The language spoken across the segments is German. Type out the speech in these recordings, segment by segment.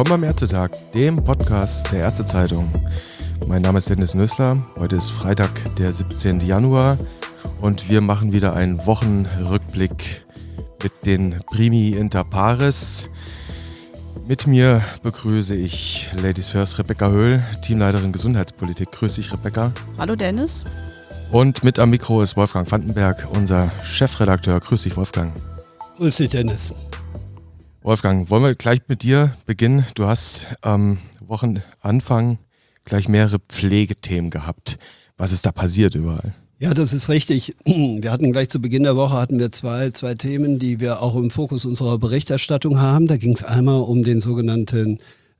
Willkommen beim Ärztetag, dem Podcast der Ärztezeitung. Mein Name ist Dennis Nössler, heute ist Freitag, der 17. Januar und wir machen wieder einen Wochenrückblick mit den Primi Inter Pares. Mit mir begrüße ich Ladies First Rebecca Höhl, Teamleiterin Gesundheitspolitik. Grüß dich, Rebecca. Hallo Dennis. Und mit am Mikro ist Wolfgang Vandenberg, unser Chefredakteur. Grüß dich, Wolfgang. Grüß dich, Dennis. Wolfgang, wollen wir gleich mit dir beginnen? Du hast am Wochenanfang gleich mehrere Pflegethemen gehabt. Was ist da passiert überall? Ja, das ist richtig. Wir hatten gleich zu Beginn der Woche zwei Themen, die wir auch im Fokus unserer Berichterstattung haben. Da ging es einmal um den sogenannten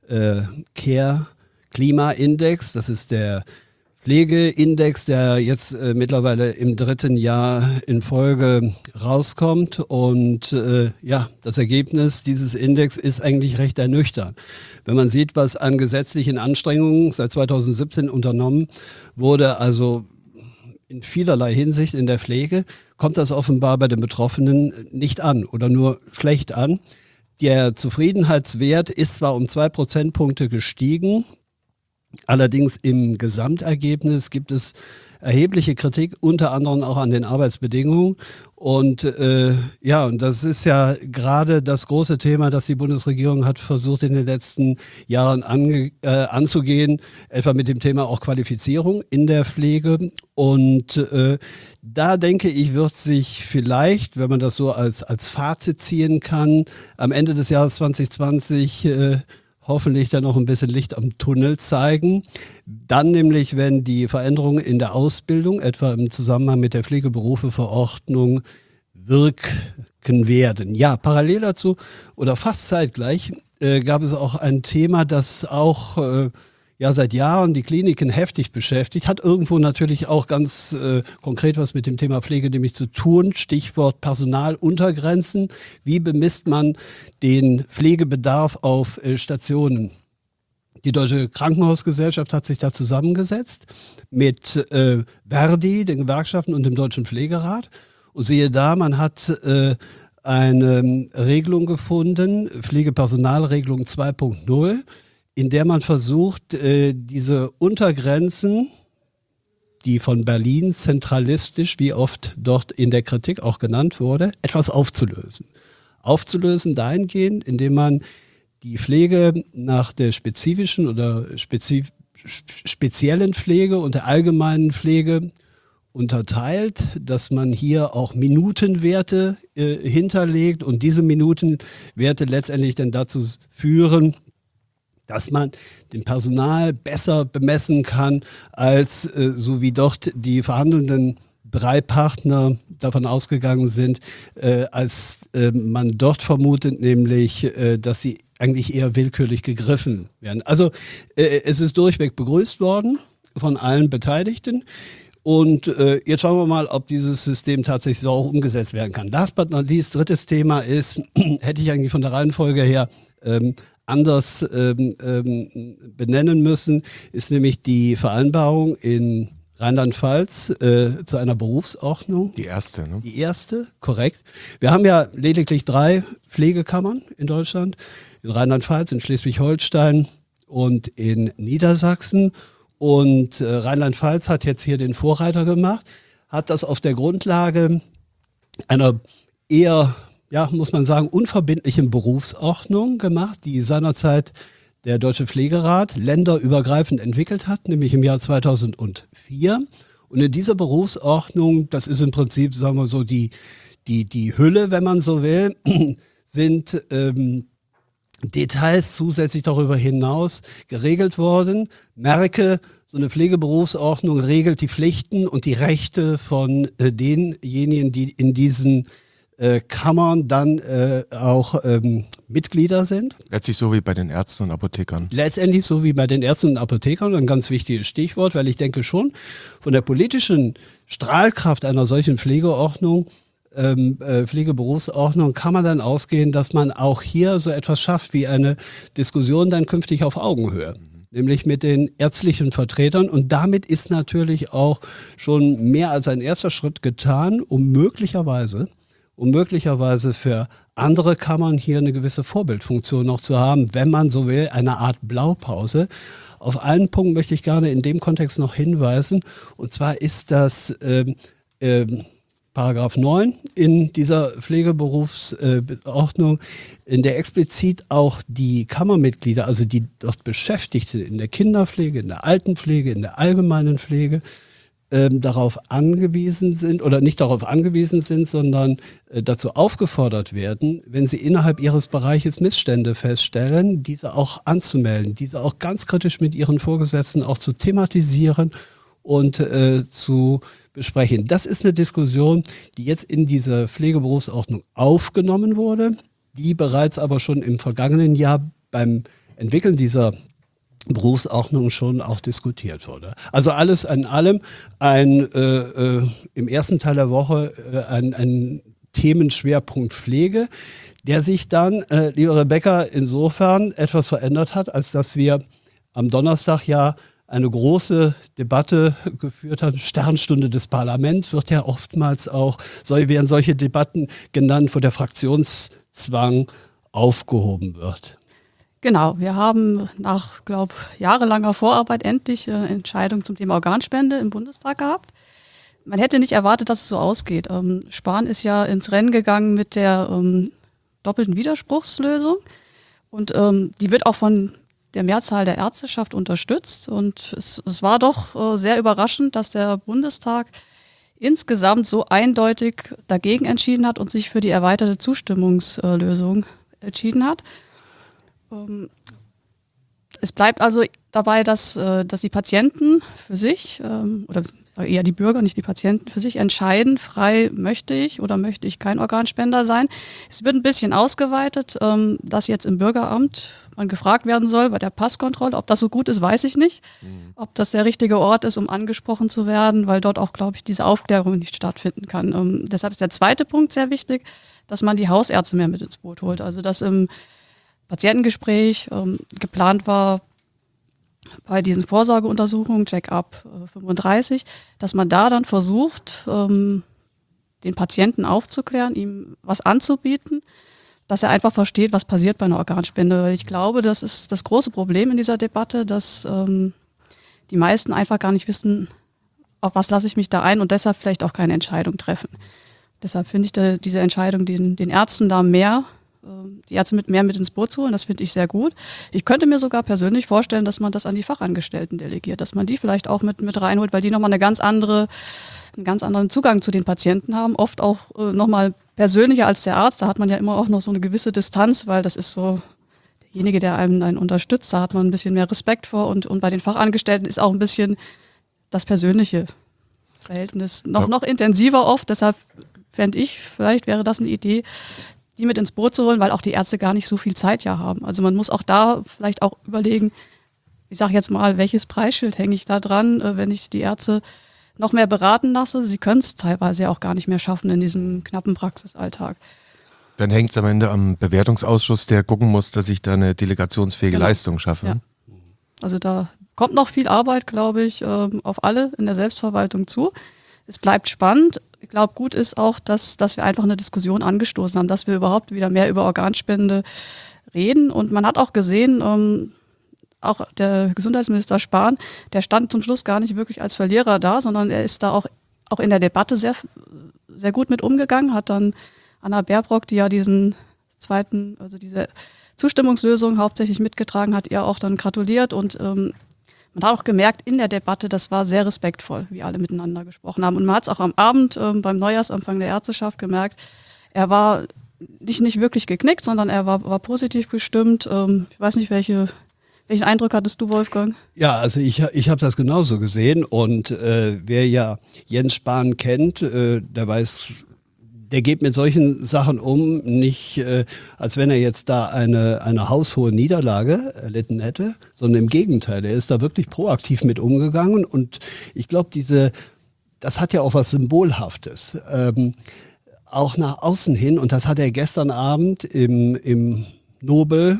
Care-Klima-Index. Das ist der Pflegeindex, der jetzt mittlerweile im 3. Jahr in Folge rauskommt. Und das Ergebnis dieses Index ist eigentlich recht ernüchternd. Wenn man sieht, was an gesetzlichen Anstrengungen seit 2017 unternommen wurde, also in vielerlei Hinsicht in der Pflege, kommt das offenbar bei den Betroffenen nicht an oder nur schlecht an. Der Zufriedenheitswert ist zwar um 2 Prozentpunkte gestiegen, allerdings im Gesamtergebnis gibt es erhebliche Kritik, unter anderem auch an den Arbeitsbedingungen. Und und das ist ja gerade das große Thema, das die Bundesregierung hat versucht in den letzten Jahren anzugehen, etwa mit dem Thema auch Qualifizierung in der Pflege. Und da denke ich, wird sich vielleicht, wenn man das so als Fazit ziehen kann, am Ende des Jahres 2020 hoffentlich dann noch ein bisschen Licht am Tunnel zeigen. Dann nämlich, wenn die Veränderungen in der Ausbildung, etwa im Zusammenhang mit der Pflegeberufeverordnung, wirken werden. Ja, parallel dazu oder fast zeitgleich gab es auch ein Thema, das auch seit Jahren die Kliniken heftig beschäftigt, hat irgendwo natürlich auch ganz konkret was mit dem Thema Pflege nämlich zu tun. Stichwort Personaluntergrenzen. Wie bemisst man den Pflegebedarf auf Stationen? Die Deutsche Krankenhausgesellschaft hat sich da zusammengesetzt mit Verdi, den Gewerkschaften und dem Deutschen Pflegerat. Und siehe da, man hat eine Regelung gefunden, Pflegepersonalregelung 2.0, in der man versucht, diese Untergrenzen, die von Berlin zentralistisch, wie oft dort in der Kritik auch genannt wurde, etwas aufzulösen. Aufzulösen dahingehend, indem man die Pflege nach der spezifischen oder speziellen Pflege und der allgemeinen Pflege unterteilt, dass man hier auch Minutenwerte hinterlegt und diese Minutenwerte letztendlich dann dazu führen, dass man den Personal besser bemessen kann, als so wie dort die verhandelnden 3 Partner davon ausgegangen sind, als man dort vermutet, nämlich, dass sie eigentlich eher willkürlich gegriffen werden. Also es ist durchweg begrüßt worden von allen Beteiligten. Und jetzt schauen wir mal, ob dieses System tatsächlich so auch umgesetzt werden kann. Last but not least, drittes Thema ist, hätte ich eigentlich von der Reihenfolge her anders benennen müssen, ist nämlich die Vereinbarung in Rheinland-Pfalz zu einer Berufsordnung. Die erste, ne? Die erste, korrekt. Wir haben ja lediglich 3 Pflegekammern in Deutschland, in Rheinland-Pfalz, in Schleswig-Holstein und in Niedersachsen. Und Rheinland-Pfalz hat jetzt hier den Vorreiter gemacht, hat das auf der Grundlage einer eher, muss man sagen, unverbindlichen Berufsordnung gemacht, die seinerzeit der Deutsche Pflegerat länderübergreifend entwickelt hat, nämlich im Jahr 2004. Und in dieser Berufsordnung, das ist im Prinzip, sagen wir so, die Hülle, wenn man so will, sind Details zusätzlich darüber hinaus geregelt worden. Merke, so eine Pflegeberufsordnung regelt die Pflichten und die Rechte von denjenigen, die in diesen Kammern dann auch Mitglieder sind. Letztlich so wie bei den Ärzten und Apothekern. Letztendlich so wie bei den Ärzten und Apothekern, ein ganz wichtiges Stichwort, weil ich denke schon, von der politischen Strahlkraft einer solchen Pflegeordnung, Pflegeberufsordnung kann man dann ausgehen, dass man auch hier so etwas schafft wie eine Diskussion dann künftig auf Augenhöhe. Nämlich mit den ärztlichen Vertretern. Und damit ist natürlich auch schon mehr als ein erster Schritt getan, um möglicherweise um möglicherweise für andere Kammern hier eine gewisse Vorbildfunktion noch zu haben, wenn man so will, eine Art Blaupause. Auf einen Punkt möchte ich gerne in dem Kontext noch hinweisen, und zwar ist das Paragraph 9 in dieser Pflegeberufsordnung, in der explizit auch die Kammermitglieder, also die dort Beschäftigten in der Kinderpflege, in der Altenpflege, in der allgemeinen Pflege, darauf angewiesen sind oder nicht darauf angewiesen sind, sondern dazu aufgefordert werden, wenn sie innerhalb ihres Bereiches Missstände feststellen, diese auch anzumelden, diese auch ganz kritisch mit ihren Vorgesetzten auch zu thematisieren und zu besprechen. Das ist eine Diskussion, die jetzt in diese Pflegeberufsordnung aufgenommen wurde, die bereits aber schon im vergangenen Jahr beim Entwickeln dieser Berufsordnung schon auch diskutiert wurde. Also alles in allem im ersten Teil der Woche ein Themenschwerpunkt Pflege, der sich dann, liebe Rebecca, insofern etwas verändert hat, als dass wir am Donnerstag ja eine große Debatte geführt haben. Sternstunde des Parlaments wird ja oftmals auch, werden solche Debatten genannt, wo der Fraktionszwang aufgehoben wird. Genau, wir haben nach, jahrelanger Vorarbeit endlich Entscheidung zum Thema Organspende im Bundestag gehabt. Man hätte nicht erwartet, dass es so ausgeht. Spahn ist ja ins Rennen gegangen mit der doppelten Widerspruchslösung und die wird auch von der Mehrzahl der Ärzteschaft unterstützt. Und es war doch sehr überraschend, dass der Bundestag insgesamt so eindeutig dagegen entschieden hat und sich für die erweiterte Zustimmungslösung entschieden hat. Es bleibt also dabei, dass die Patienten für sich, oder eher die Bürger, nicht die Patienten, für sich entscheiden, frei möchte ich oder möchte ich kein Organspender sein. Es wird ein bisschen ausgeweitet, dass jetzt im Bürgeramt man gefragt werden soll bei der Passkontrolle. Ob das so gut ist, weiß ich nicht. Ob das der richtige Ort ist, um angesprochen zu werden, weil dort auch, glaube ich, diese Aufklärung nicht stattfinden kann. Deshalb ist der zweite Punkt sehr wichtig, dass man die Hausärzte mehr mit ins Boot holt. Also dass im Patientengespräch geplant war, bei diesen Vorsorgeuntersuchungen, Check-up 35, dass man da dann versucht, den Patienten aufzuklären, ihm was anzubieten, dass er einfach versteht, was passiert bei einer Organspende. Weil ich glaube, das ist das große Problem in dieser Debatte, dass die meisten einfach gar nicht wissen, auf was lasse ich mich da ein und deshalb vielleicht auch keine Entscheidung treffen. Deshalb finde ich diese Entscheidung, den Ärzten da die Ärzte mehr mit ins Boot zu holen, das finde ich sehr gut. Ich könnte mir sogar persönlich vorstellen, dass man das an die Fachangestellten delegiert, dass man die vielleicht auch mit reinholt, weil die nochmal einen ganz anderen Zugang zu den Patienten haben, oft auch nochmal persönlicher als der Arzt. Da hat man ja immer auch noch so eine gewisse Distanz, weil das ist so derjenige, der einen unterstützt, da hat man ein bisschen mehr Respekt vor und bei den Fachangestellten ist auch ein bisschen das persönliche Verhältnis noch intensiver oft. Deshalb fände ich, vielleicht wäre das eine Idee, die mit ins Boot zu holen, weil auch die Ärzte gar nicht so viel Zeit ja haben. Also man muss auch da vielleicht auch überlegen, ich sage jetzt mal, welches Preisschild hänge ich da dran, wenn ich die Ärzte noch mehr beraten lasse. Sie können es teilweise ja auch gar nicht mehr schaffen in diesem knappen Praxisalltag. Dann hängt es am Ende am Bewertungsausschuss, der gucken muss, dass ich da eine delegationsfähige Leistung schaffe. Ja. Also da kommt noch viel Arbeit, glaube ich, auf alle in der Selbstverwaltung zu. Es bleibt spannend. Ich glaube, gut ist auch, dass wir einfach eine Diskussion angestoßen haben, dass wir überhaupt wieder mehr über Organspende reden. Und man hat auch gesehen, auch der Gesundheitsminister Spahn, der stand zum Schluss gar nicht wirklich als Verlierer da, sondern er ist da auch in der Debatte sehr, sehr gut mit umgegangen, hat dann Anna Baerbock, die ja diese Zustimmungslösung hauptsächlich mitgetragen hat, ihr auch dann gratuliert und man hat auch gemerkt in der Debatte, das war sehr respektvoll, wie alle miteinander gesprochen haben. Und man hat es auch am Abend beim Neujahrsempfang der Ärzteschaft gemerkt, er war nicht wirklich geknickt, sondern er war positiv gestimmt. Ich weiß nicht, welchen Eindruck hattest du, Wolfgang? Ja, also ich habe das genauso gesehen und wer ja Jens Spahn kennt, der weiß, der geht mit solchen Sachen um, nicht als wenn er jetzt da eine haushohe Niederlage erlitten hätte, sondern im Gegenteil, er ist da wirklich proaktiv mit umgegangen und ich glaube, das hat ja auch was Symbolhaftes, auch nach außen hin und das hat er gestern Abend im Nobel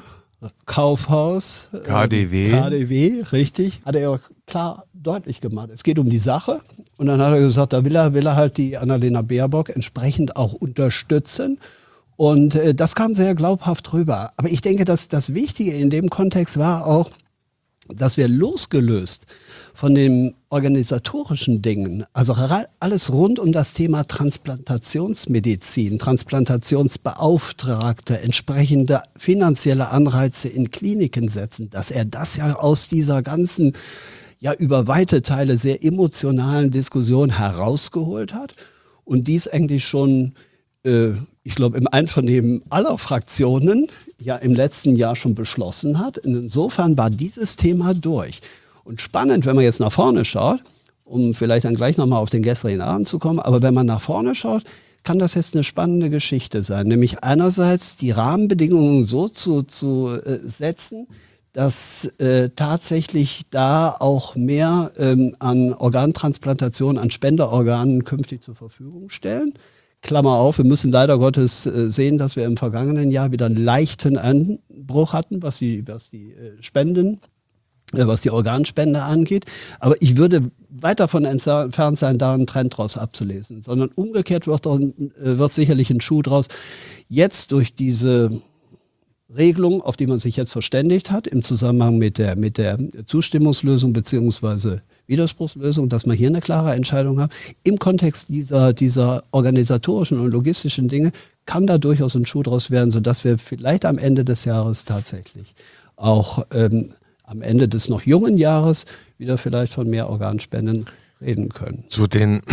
Kaufhaus, KDW, richtig, hat er ja klar deutlich gemacht. Es geht um die Sache Und dann hat er gesagt, da will er halt die Annalena Baerbock entsprechend auch unterstützen. Und das kam sehr glaubhaft rüber. Aber ich denke, dass das Wichtige in dem Kontext war auch, dass wir losgelöst von den organisatorischen Dingen, also alles rund um das Thema Transplantationsmedizin, Transplantationsbeauftragte, entsprechende finanzielle Anreize in Kliniken setzen, dass er das ja aus dieser ganzen, ja über weite Teile sehr emotionalen Diskussion herausgeholt hat und dies eigentlich schon, ich glaube, im Einvernehmen aller Fraktionen ja im letzten Jahr schon beschlossen hat. Insofern war dieses Thema durch. Und spannend, wenn man jetzt nach vorne schaut, um vielleicht dann gleich nochmal auf den gestrigen Abend zu kommen, aber wenn man nach vorne schaut, kann das jetzt eine spannende Geschichte sein. Nämlich einerseits die Rahmenbedingungen so zu setzen, dass tatsächlich da auch mehr an Organtransplantation, an Spenderorganen künftig zur Verfügung stellen. Klammer auf, wir müssen leider Gottes sehen, dass wir im vergangenen Jahr wieder einen leichten Einbruch hatten, was die Spenden, was die Organspende angeht. Aber ich würde weit davon entfernt sein, da einen Trend draus abzulesen. Sondern umgekehrt wird sicherlich ein Schuh draus. Jetzt durch diese Regelung, auf die man sich jetzt verständigt hat, im Zusammenhang mit der Zustimmungslösung beziehungsweise Widerspruchslösung, dass man hier eine klare Entscheidung hat. Im Kontext dieser organisatorischen und logistischen Dinge kann da durchaus ein Schuh draus werden, sodass wir vielleicht am Ende des Jahres tatsächlich auch am Ende des noch jungen Jahres wieder vielleicht von mehr Organspenden reden können. Zu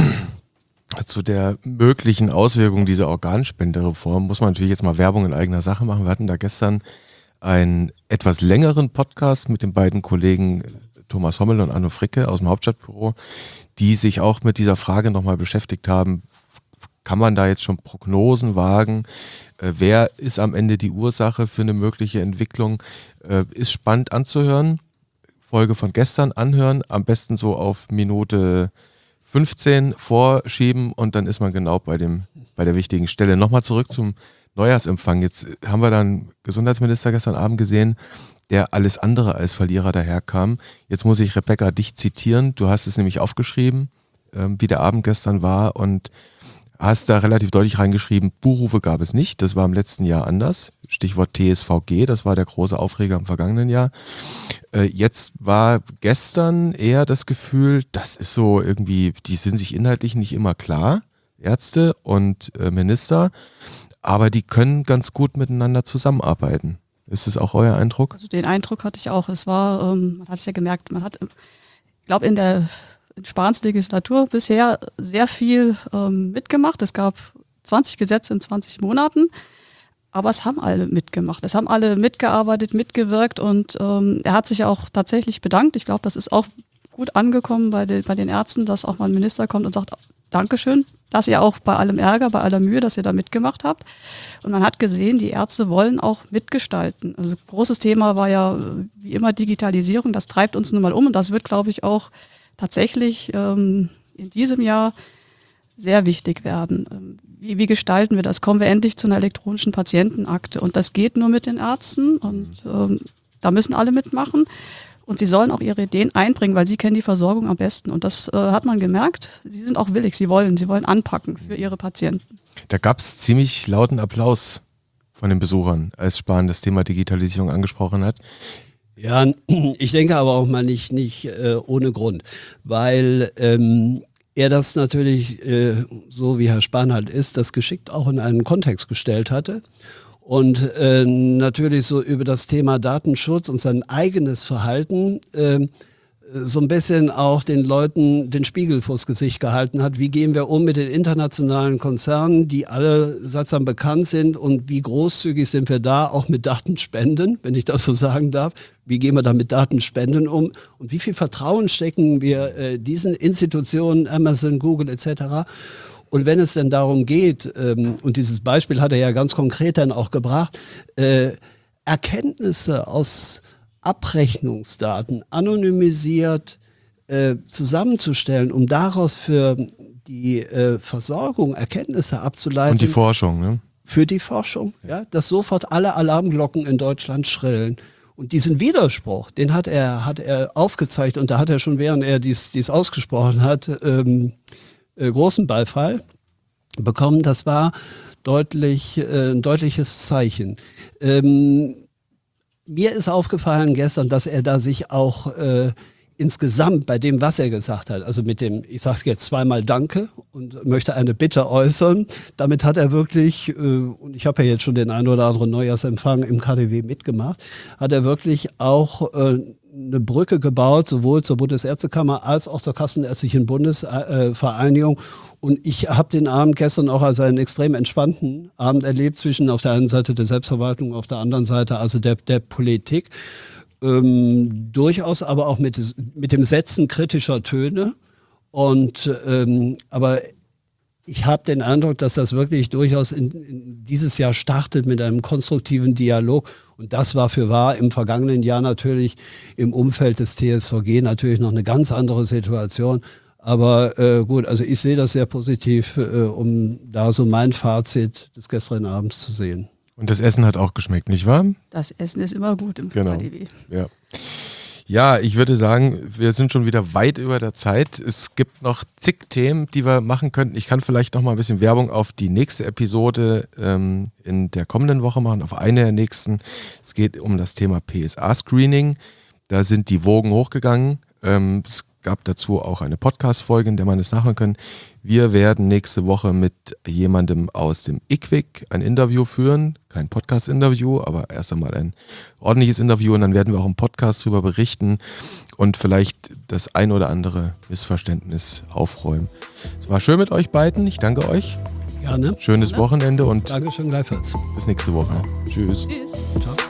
der möglichen Auswirkung dieser Organspendereform muss man natürlich jetzt mal Werbung in eigener Sache machen. Wir hatten da gestern einen etwas längeren Podcast mit den beiden Kollegen Thomas Hommel und Anno Fricke aus dem Hauptstadtbüro, die sich auch mit dieser Frage nochmal beschäftigt haben. Kann man da jetzt schon Prognosen wagen? Wer ist am Ende die Ursache für eine mögliche Entwicklung? Ist spannend anzuhören. Folge von gestern anhören, am besten so auf Minute 15 vorschieben und dann ist man genau bei der wichtigen Stelle. Nochmal zurück zum Neujahrsempfang. Jetzt haben wir dann Gesundheitsminister gestern Abend gesehen, der alles andere als Verlierer daherkam. Jetzt muss ich, Rebecca, dich zitieren. Du hast es nämlich aufgeschrieben, wie der Abend gestern war und hast da relativ deutlich reingeschrieben, Buhrufe gab es nicht. Das war im letzten Jahr anders. Stichwort TSVG, das war der große Aufreger im vergangenen Jahr. Jetzt war gestern eher das Gefühl, das ist so irgendwie, die sind sich inhaltlich nicht immer klar, Ärzte und Minister, aber die können ganz gut miteinander zusammenarbeiten. Ist das auch euer Eindruck? Also den Eindruck hatte ich auch. Es war, man hat es ja gemerkt, man hat, ich glaube, in der Spahns Legislatur bisher sehr viel mitgemacht. Es gab 20 Gesetze in 20 Monaten, aber es haben alle mitgemacht. Es haben alle mitgearbeitet, mitgewirkt und er hat sich auch tatsächlich bedankt. Ich glaube, das ist auch gut angekommen bei den Ärzten, dass auch mal ein Minister kommt und sagt, Dankeschön, dass ihr auch bei allem Ärger, bei aller Mühe, dass ihr da mitgemacht habt. Und man hat gesehen, die Ärzte wollen auch mitgestalten. Also großes Thema war ja wie immer Digitalisierung, das treibt uns nun mal um und das wird, glaube ich, auch tatsächlich in diesem Jahr sehr wichtig werden. Wie gestalten wir das? Kommen wir endlich zu einer elektronischen Patientenakte? Und das geht nur mit den Ärzten und da müssen alle mitmachen. Und sie sollen auch ihre Ideen einbringen, weil sie kennen die Versorgung am besten. Und das hat man gemerkt. Sie sind auch willig, sie wollen anpacken für ihre Patienten. Da gab es ziemlich lauten Applaus von den Besuchern, als Spahn das Thema Digitalisierung angesprochen hat. Ja, ich denke aber auch mal nicht ohne Grund, weil er das natürlich, so wie Herr Spahn halt ist, das geschickt auch in einen Kontext gestellt hatte und natürlich so über das Thema Datenschutz und sein eigenes Verhalten so ein bisschen auch den Leuten den Spiegel vors Gesicht gehalten hat. Wie gehen wir um mit den internationalen Konzernen, die alle sattsam bekannt sind und wie großzügig sind wir da auch mit Datenspenden, wenn ich das so sagen darf. Wie gehen wir da mit Datenspenden um und wie viel Vertrauen stecken wir diesen Institutionen, Amazon, Google etc. Und wenn es denn darum geht, und dieses Beispiel hat er ja ganz konkret dann auch gebracht, Erkenntnisse aus Abrechnungsdaten anonymisiert zusammenzustellen, um daraus für die Versorgung Erkenntnisse abzuleiten. Und die Forschung, ne? Für die Forschung, ja, dass sofort alle Alarmglocken in Deutschland schrillen. Und diesen Widerspruch, den hat er aufgezeigt und da hat er schon, während er dies ausgesprochen hat, großen Beifall bekommen. Das war ein deutliches Zeichen. Mir ist aufgefallen gestern, dass er da sich auch insgesamt bei dem, was er gesagt hat, also mit dem, ich sage jetzt zweimal Danke und möchte eine Bitte äußern, damit hat er wirklich, und ich habe ja jetzt schon den einen oder anderen Neujahrsempfang im KDW mitgemacht, hat er wirklich auch eine Brücke gebaut, sowohl zur Bundesärztekammer als auch zur Kassenärztlichen Bundesvereinigung. Und ich habe den Abend gestern auch als einen extrem entspannten Abend erlebt, zwischen auf der einen Seite der Selbstverwaltung, auf der anderen Seite also der Politik. Durchaus aber auch mit dem Setzen kritischer Töne. Und aber ich habe den Eindruck, dass das wirklich durchaus in dieses Jahr startet mit einem konstruktiven Dialog. Und das war für wahr im vergangenen Jahr natürlich im Umfeld des TSVG natürlich noch eine ganz andere Situation. Aber gut, also ich sehe das sehr positiv, um da so mein Fazit des gestrigen Abends zu sehen. Und das Essen hat auch geschmeckt, nicht wahr? Das Essen ist immer gut im KDW. Ja. Ja, ich würde sagen, wir sind schon wieder weit über der Zeit. Es gibt noch zig Themen, die wir machen könnten. Ich kann vielleicht noch mal ein bisschen Werbung auf die nächste Episode in der kommenden Woche machen, auf eine der nächsten. Es geht um das Thema PSA-Screening. Da sind die Wogen hochgegangen. Es gab dazu auch eine Podcast-Folge, in der man es nachhören kann. Wir werden nächste Woche mit jemandem aus dem IQWIC ein Interview führen. Kein Podcast-Interview, aber erst einmal ein ordentliches Interview. Und dann werden wir auch im Podcast darüber berichten und vielleicht das ein oder andere Missverständnis aufräumen. Es war schön mit euch beiden. Ich danke euch. Gerne. Schönes Wochenende und Dankeschön gleichfalls. bis nächste Woche. Tschüss. Tschüss. Ciao.